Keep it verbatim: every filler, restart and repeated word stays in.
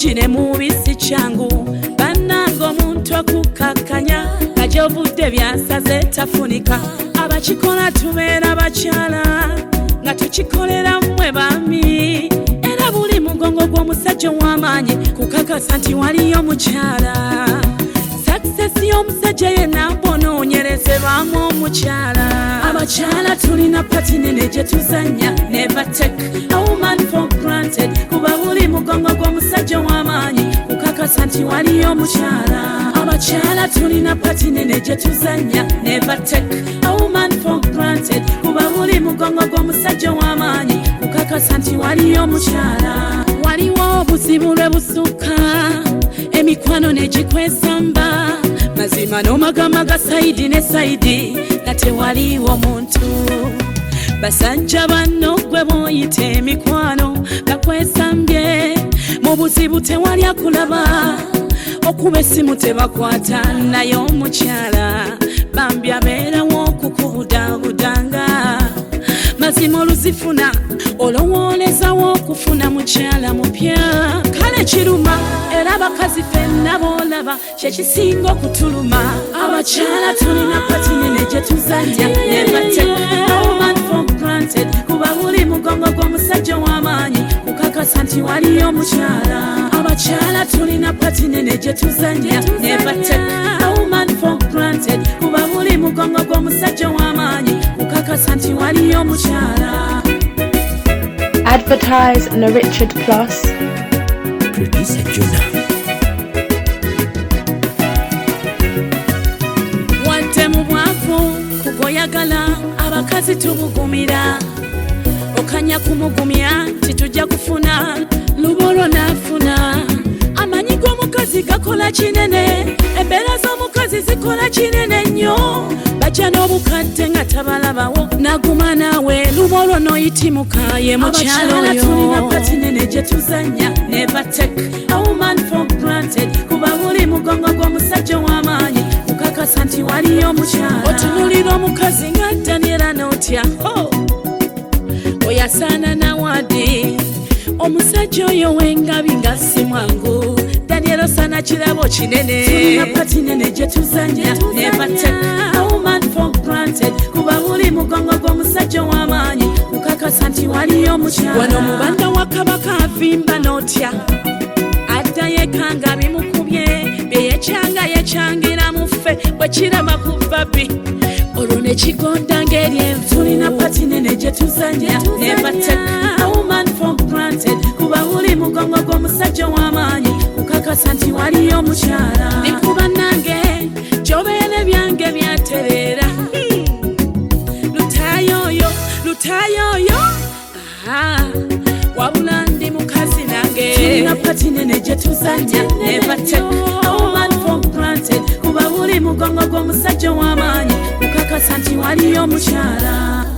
mulungi ne mubi si kyangu bannange omuntu akukkakkanya nga gy'ovudde byasaze tafunika abakikola tubeera bakyala nga tukikolera mmwe bami era buli mugongo gw'omusajja ow'amaanyi kukakasa nti waliyo mukyala sakisesi y'omusajja yenna bw'onoonyerezebwamu omukyala abakyala tulina pati nene gye tuzannya never take a woman for granted kuba buli mugongo gw'omusajja ow'amaanyi kukakasa nti waliyo omukyala abakyala tulina pati nene gye tuzannya never take a woman for granted kuba buli mugongo gw'omusajja ow'amaanyi kukakasa nti waliyo omukyala waliwo obuzibu lwe busukka emikwano negikwesamba mazima n'omagama ga sayidi ne sayidi nga tewaliwo muntu basajja banno gwe bw'oyita emikwano gakwesambye mu buzibu tewali akulaba okuba essimu tebakwata naye omukyala bambi abeerawo okukubudabudanga mazima oluzifuna olowoolezawo okufuna mukyala mupya kale kiruma era bakazi ffenna boolaba kyekisinga okutuluma abakyala tulina pati nene gye tuzajja nebate woman for granted kuba buli mugongo gw'omusajja w'amaanyi kukakasa nti waliyo omukyala abakyala tulina pati nene gye tuzajja nebate woman for granted kuba buli mugongo gw'omusajja w'amaanyi kukakasa nti waliyo omukyala. Advertise na Richard Plus. Producer Jonah. Wadde mu bwavu kugoyagala abakazi tubugumira okanya kumugumya nti tujja kufuna lubolo nafuna amanyi g'omukazi gakola kinene embeera z'omukazi zikola kinene nnyo bajja n'obukadde nga tabalabawo naguma naawe lubolo n'oyitimuka ye mukyalo oyo tulina pati nene gye tuzannya never take a woman for granted kuba buli mugongo gw'omusajja w'amaanyi kukakasa nti waliyo omukyala otunulira omukazi nga Daniela n'otya oyasaana nawadi omusajja oyo w'engabi nga si mwangu Daniela osana kirabo kinene tulina pati nene gye tuzannya never take a woman for granted kuba buli mugongo gw'omusajja w'amaanyi kukakasa nti waliyo omukyala wano mubanda wa kabaka avimba n'otya adda yekanga bimukubye byeyekyanga yekyangira muffe bwe kirama ku babi olwo ne kigonda ng'eryenvu tulina pati nene gye tuzannya never take a woman for granted kuba buli mugongo gw'omusajja w'amaanyi kukakasa nti waliyo omukyala nikuba nange gyobeere byange byatereera lutayoyo lutayoyo wabula ndi mukazi nange tulina pati nene gye tuzannya never take a woman for granted kuba buli mugongo gw'omusajja w'amaanyi kukakasa nti waliyo omukyala.